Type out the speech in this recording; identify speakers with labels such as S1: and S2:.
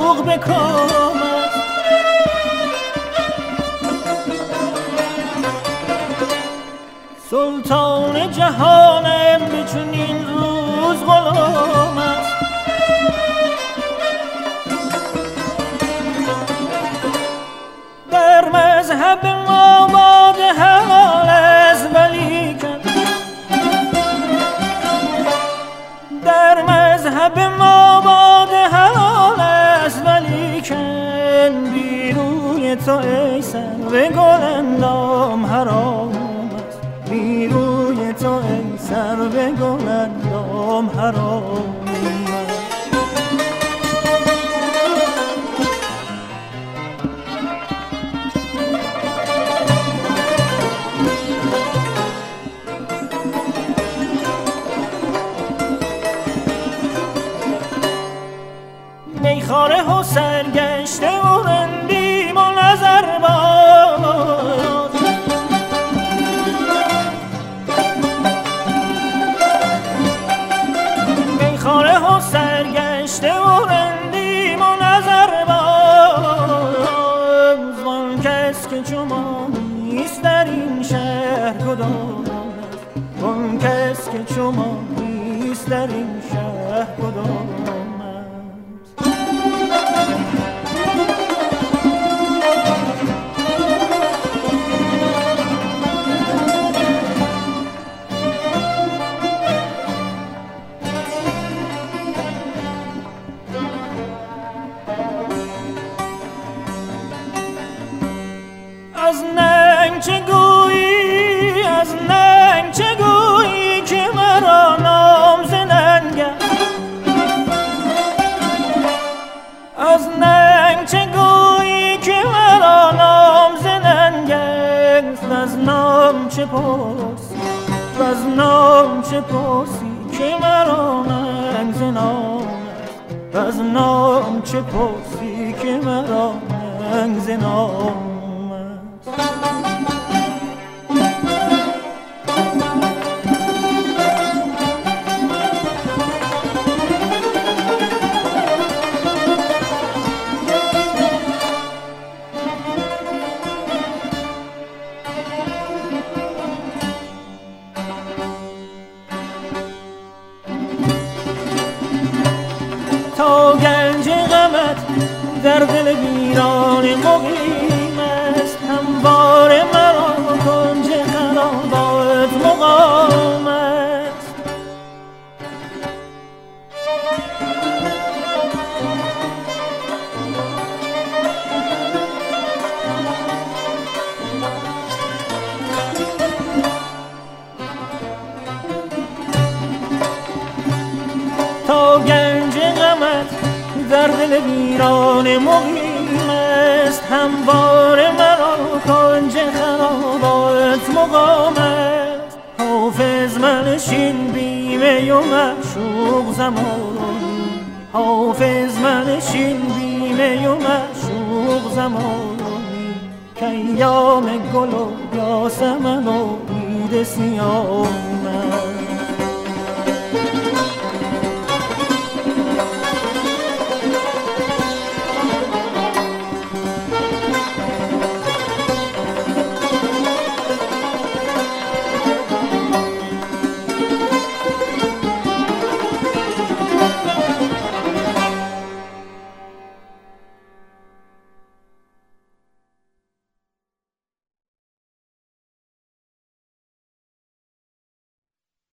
S1: معشوق به کام است. سلطان جهانم به چنین روز غلام است. در مذهب ما باد حلال است ولیکن، در مذهب ما باد حلال است ولیکن، بیروی تو ای سرو گل اندام حرام است. بیروی تو ای سرو گل اندام حرام است. میخاره و سرگشته و رندیم و نظر باز، میخاره و سرگشته و رندیم و نظر باز. وان کس که چو ما نیست در این شهر کدام است، وان کس که چو ما نیست در این شهر کدام. از ننگ چه گویی، از ننگ چه گویی که مرا نام ز ننگ است. از ننگ چه گویی که مرا نام ز ننگ است. از نام چه پرسی، از نام چه پرسی که مرا ننگ ز نام است. از نام چه پرسی که مرا ننگ ز نام. تا گنج غمت در دل ویران مقیم است، هموار مرا کنج خرابات مقام است. تا گنج غمت در دل ویران مقیم است، هموار مرا کنج خرابات مقام است. حافظ منشین بیمه و معشوق زمانی، حافظ منشین بیمه و معشوق زمانی، که ایام گل و یاسمن و عید سیام است.